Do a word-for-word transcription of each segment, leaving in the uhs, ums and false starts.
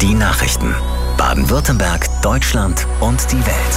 Die Nachrichten. Baden-Württemberg, Deutschland und die Welt.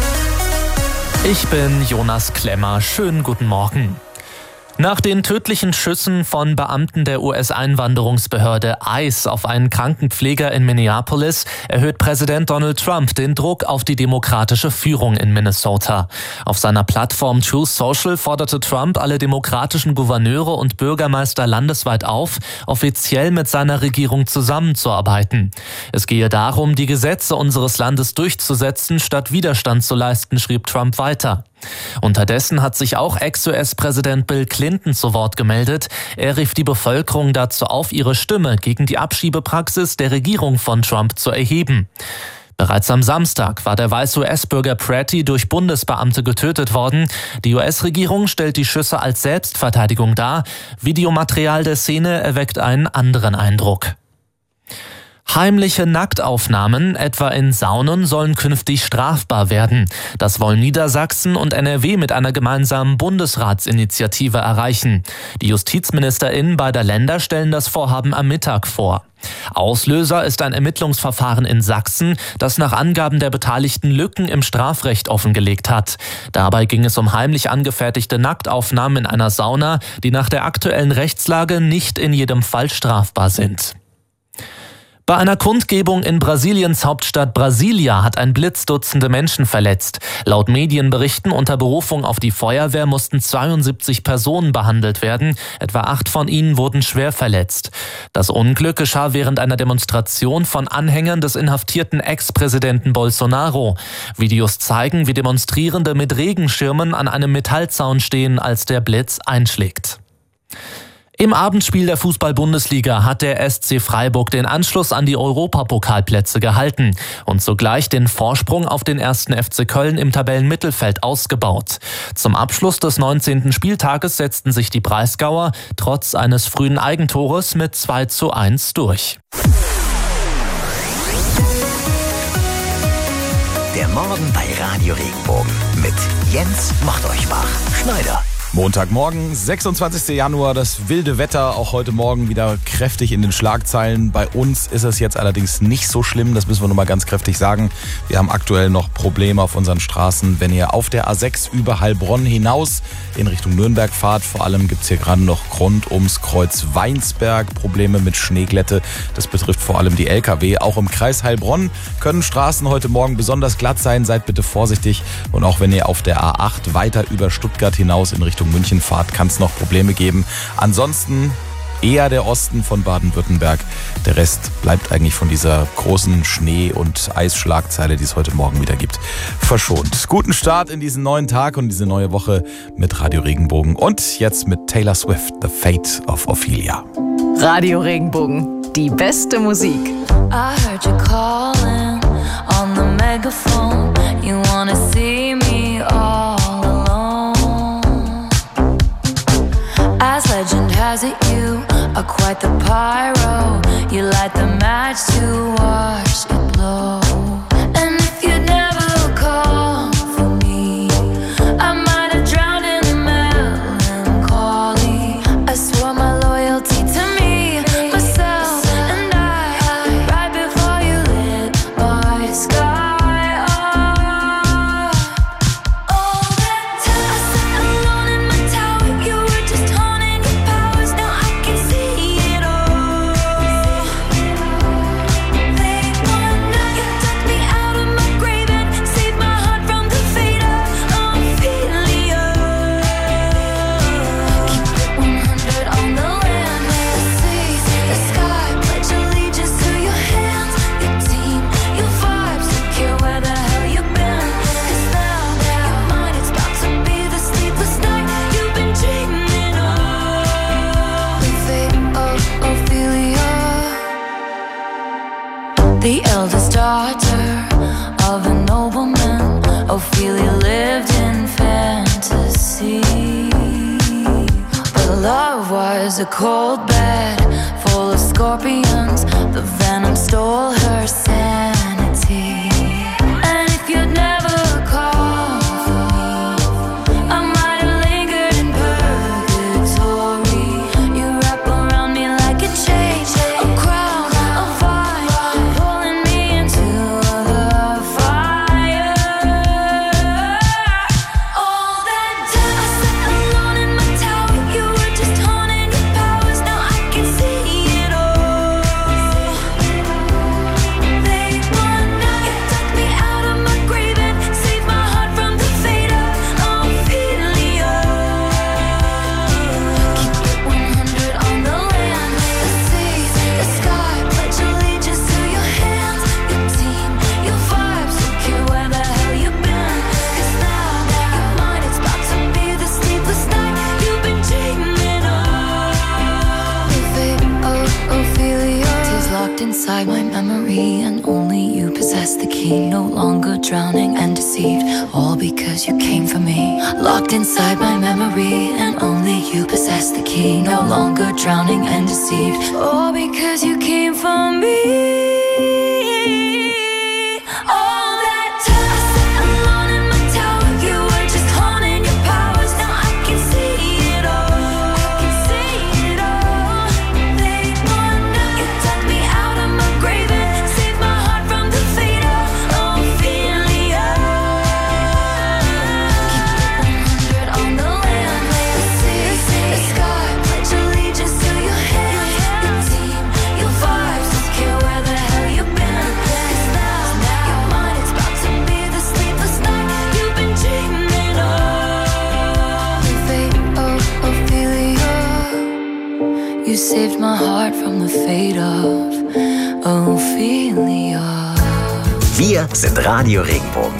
Ich bin Jonas Klemmer. Schönen guten Morgen. Nach den tödlichen Schüssen von Beamten der U S-Einwanderungsbehörde ICE auf einen Krankenpfleger in Minneapolis erhöht Präsident Donald Trump den Druck auf die demokratische Führung in Minnesota. Auf seiner Plattform Truth Social forderte Trump alle demokratischen Gouverneure und Bürgermeister landesweit auf, offiziell mit seiner Regierung zusammenzuarbeiten. Es gehe darum, die Gesetze unseres Landes durchzusetzen, statt Widerstand zu leisten, schrieb Trump weiter. Unterdessen hat sich auch Ex-U S-Präsident Bill Clinton zu Wort gemeldet. Er rief die Bevölkerung dazu auf, ihre Stimme gegen die Abschiebepraxis der Regierung von Trump zu erheben. Bereits am Samstag war der weiße U S-Bürger Pratty durch Bundesbeamte getötet worden. Die U S-Regierung stellt die Schüsse als Selbstverteidigung dar. Videomaterial der Szene erweckt einen anderen Eindruck. Heimliche Nacktaufnahmen, etwa in Saunen, sollen künftig strafbar werden. Das wollen Niedersachsen und N R W mit einer gemeinsamen Bundesratsinitiative erreichen. Die JustizministerInnen beider Länder stellen das Vorhaben am Mittag vor. Auslöser ist ein Ermittlungsverfahren in Sachsen, das nach Angaben der Beteiligten Lücken im Strafrecht offengelegt hat. Dabei ging es um heimlich angefertigte Nacktaufnahmen in einer Sauna, die nach der aktuellen Rechtslage nicht in jedem Fall strafbar sind. Bei einer Kundgebung in Brasiliens Hauptstadt Brasilia hat ein Blitz Dutzende Menschen verletzt. Laut Medienberichten unter Berufung auf die Feuerwehr mussten zweiundsiebzig Personen behandelt werden. Etwa acht von ihnen wurden schwer verletzt. Das Unglück geschah während einer Demonstration von Anhängern des inhaftierten Ex-Präsidenten Bolsonaro. Videos zeigen, wie Demonstrierende mit Regenschirmen an einem Metallzaun stehen, als der Blitz einschlägt. Im Abendspiel der Fußball-Bundesliga hat der S C Freiburg den Anschluss an die Europapokalplätze gehalten und sogleich den Vorsprung auf den ersten F C Köln im Tabellenmittelfeld ausgebaut. Zum Abschluss des neunzehnten Spieltages setzten sich die Breisgauer trotz eines frühen Eigentores mit zwei zu eins durch. Der Morgen bei Radio Regenbogen mit Jens Machteuchbach-Schneider. Montagmorgen, sechsundzwanzigster Januar, das wilde Wetter, auch heute Morgen wieder kräftig in den Schlagzeilen. Bei uns ist es jetzt allerdings nicht so schlimm, das müssen wir nur mal ganz kräftig sagen. Wir haben aktuell noch Probleme auf unseren Straßen. Wenn ihr auf der A sechs über Heilbronn hinaus in Richtung Nürnberg fahrt, vor allem gibt es hier gerade noch rund ums Kreuz Weinsberg Probleme mit Schneeglätte. Das betrifft vor allem die L K W. Auch im Kreis Heilbronn können Straßen heute Morgen besonders glatt sein. Seid bitte vorsichtig. Und auch wenn ihr auf der A acht weiter über Stuttgart hinaus in Richtung München fahrt, kann es noch Probleme geben. Ansonsten eher der Osten von Baden-Württemberg. Der Rest bleibt eigentlich von dieser großen Schnee- und Eisschlagzeile, die es heute Morgen wieder gibt, verschont. Guten Start in diesen neuen Tag und diese neue Woche mit Radio Regenbogen und jetzt mit Taylor Swift, The Fate of Ophelia. Radio Regenbogen, die beste Musik. I heard you calling on the megaphone. You wanna see me all as legend has it, you are quite the pyro. You light the match to watch it blow. And if you'd never call for me, I might have drowned in the melancholy. I swore my loyalty to me, myself, and I, right before you lit my sky up. All that time I sat alone in my tower, you were just home. The eldest daughter of a nobleman, Ophelia lived in fantasy. But love was a cold bed full of scorpions. The venom stole her sanity. And if you'd never called for me, I might have lingered in purgatory. You wrap around me like a chain, a crown, a vine, pulling possess the key. No longer drowning and deceived, all because you came for me. Locked inside my memory, and only you possess the key. No longer drowning and deceived, all because you came for me. All that time I sat alone in my tower, you were just honing your powers. Now I can see it all. I can see it all. They wonder you dug me out of my grave and saved my heart from the fate of Ophelia. Keep it one hundred on the land, lay the sea, the sky. Pledge allegiance to your hand, your team, your vibes. Don't care where the hell you've been. 'Cause now, now your mind is about to be the sleepless night you've been dreaming of. The fate of Ophelia. You saved my heart from the fate of Ophelia. Wir sind Radio Regenbogen.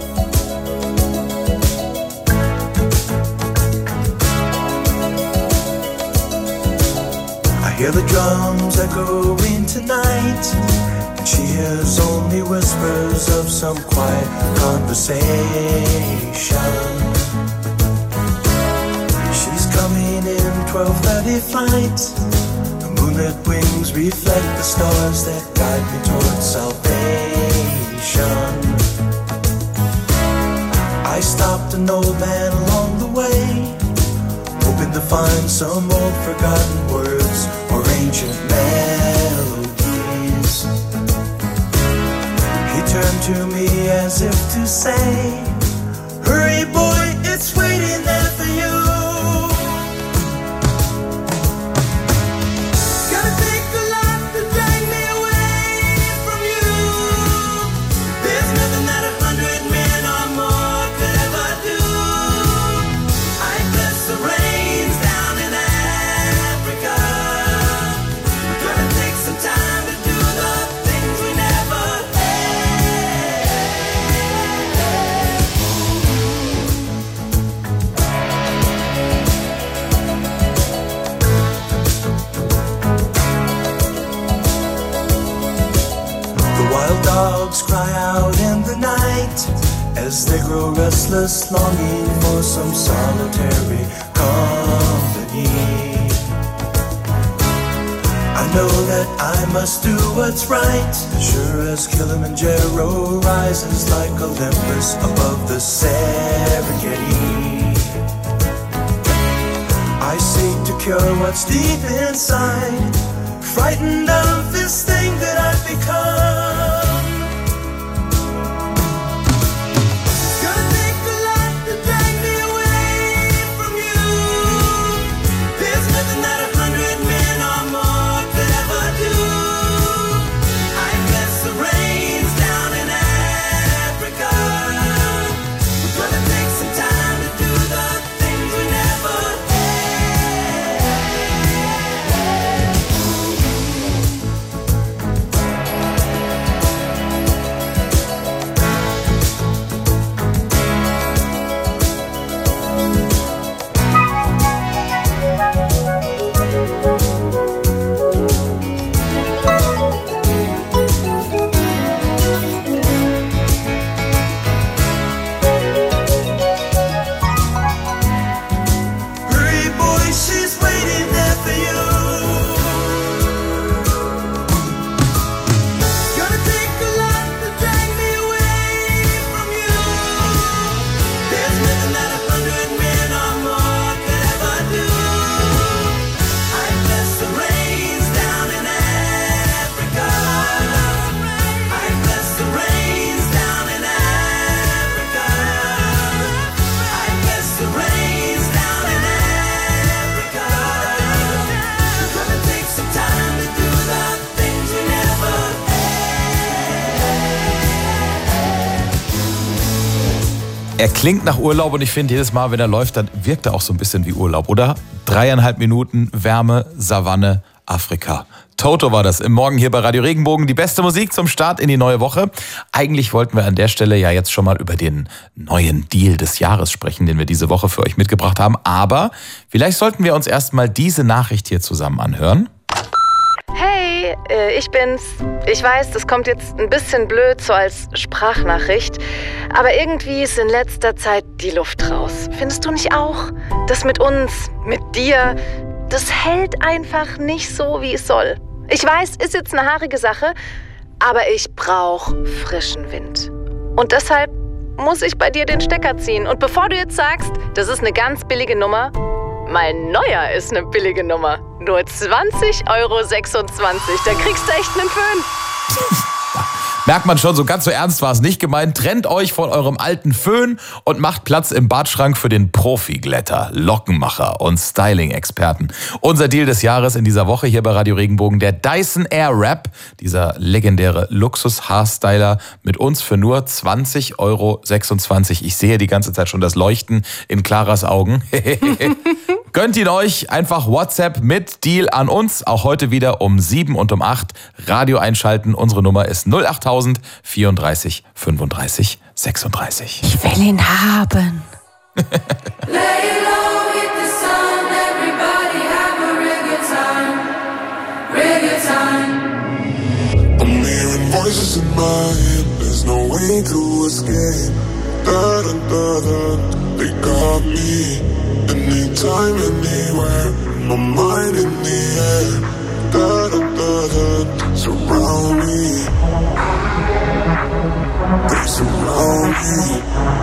I hear the drums echoing tonight, and she hears only whispers of some quiet conversation. She's coming in twelve thirty flight. The moonlit wings reflect the stars that guide me towards salvation. I stopped an old man along the way, hoping to find some old forgotten words or ancient melodies. He turned to me as if to say, hurry boy, it's waiting there for you. Gotta take a lot to drag me away from you. There's nothing that a hundred men or more could ever do. I bless the rains down in Africa. Gonna take some time to do the things we never had. The wild dogs cry out in the night as they grow restless, longing for some solitary company. I know that I must do what's right, sure as Kilimanjaro rises like Olympus above the Serengeti. I seek to cure what's deep inside, frightened of this thing that I've become. Gonna take a lot to drag me away from you. There's nothing that a hundred men or more could ever do. I bless the rains down in Africa. We're gonna take some time to do the things we never had. Hurry boy, she's waiting there for you. Gonna take a lot to drag me away from you. There's nothing that a hundred men or more could ever do. I bless the rains down in Africa. I bless the rains down in Africa. I bless the rains down in Africa. We're gonna take some time to do the things we never had. Er klingt nach Urlaub und ich finde, jedes Mal, wenn er läuft, dann wirkt er auch so ein bisschen wie Urlaub, oder? Dreieinhalb Minuten Wärme, Savanne, Afrika. Toto war das im Morgen hier bei Radio Regenbogen. Die beste Musik zum Start in die neue Woche. Eigentlich wollten wir an der Stelle ja jetzt schon mal über den neuen Deal des Jahres sprechen, den wir diese Woche für euch mitgebracht haben. Aber vielleicht sollten wir uns erst mal diese Nachricht hier zusammen anhören. Hey, äh, ich bin's. Ich weiß, das kommt jetzt ein bisschen blöd, so als Sprachnachricht. Aber irgendwie ist in letzter Zeit die Luft raus. Findest du nicht auch? Das mit uns, mit dir, das hält einfach nicht so, wie es soll. Ich weiß, ist jetzt eine haarige Sache, aber ich brauche frischen Wind. Und deshalb muss ich bei dir den Stecker ziehen. Und bevor du jetzt sagst, das ist eine ganz billige Nummer, mein neuer ist eine billige Nummer. Nur zwanzig Euro sechsundzwanzig. Da kriegst du echt einen Föhn. Merkt man schon, so ganz so ernst war es nicht gemeint. Trennt euch von eurem alten Föhn und macht Platz im Badschrank für den Profi-Glätter, Lockenmacher und Styling-Experten. Unser Deal des Jahres in dieser Woche hier bei Radio Regenbogen, der Dyson Airwrap, dieser legendäre Luxus-Haarstyler mit uns für nur zwanzig Euro sechsundzwanzig. Ich sehe die ganze Zeit schon das Leuchten in Claras Augen. Gönnt ihn euch, einfach WhatsApp mit Deal an uns. Auch heute wieder um sieben und um acht Radio einschalten. Unsere Nummer ist null acht null null vierunddreißig fünfunddreißig sechsunddreißig. Ich will ihn haben. Lay low with the sun, everybody have a real good time, real good time. I'm hearing voices in my head, there's no way to escape. Da da da da, they got me. Anytime, anywhere, my mind in the air. Da da da da, surround me. They surround me.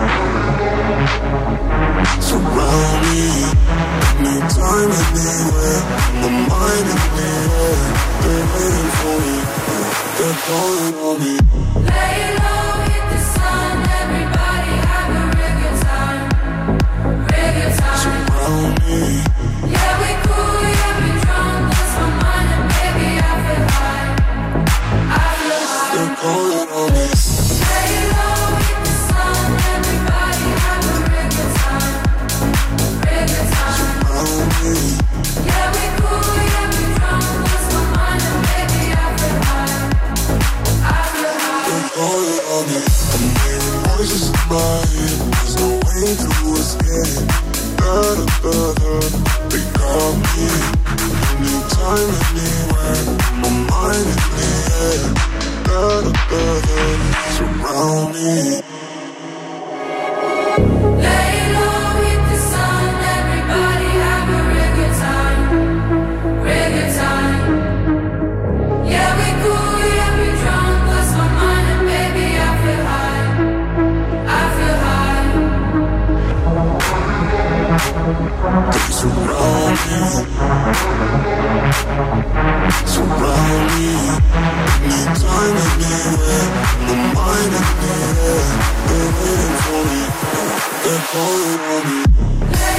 Surround me. Anytime, anywhere, my mind in the air. They're waiting for me, they're calling on me. Lay low with the sun, everybody have a real good time, real good time. Surround me. Yeah, we cool, yeah, we drunk, lost my mind and baby I feel high, I feel high. They're calling on me. Lay low with the sun, everybody have a real good time, real good time. Surround me. Yeah, we cool, yeah, we drunk, lost my mind and baby I feel high, I feel high. They're calling on me. I'm hearing voices in my head. There's no way to escape. Da da da da, they got me. Anytime, anywhere, my mind in the air. Da da da da, surround me. Lay low with the sun, everybody have a real good time, real good time. Yeah, we cool, yeah, we drunk, lost my mind and baby I feel high, I feel high. They surround me. Surround me. Anytime, anywhere, my mind in the air. They're waiting for me, they're calling on me. Lay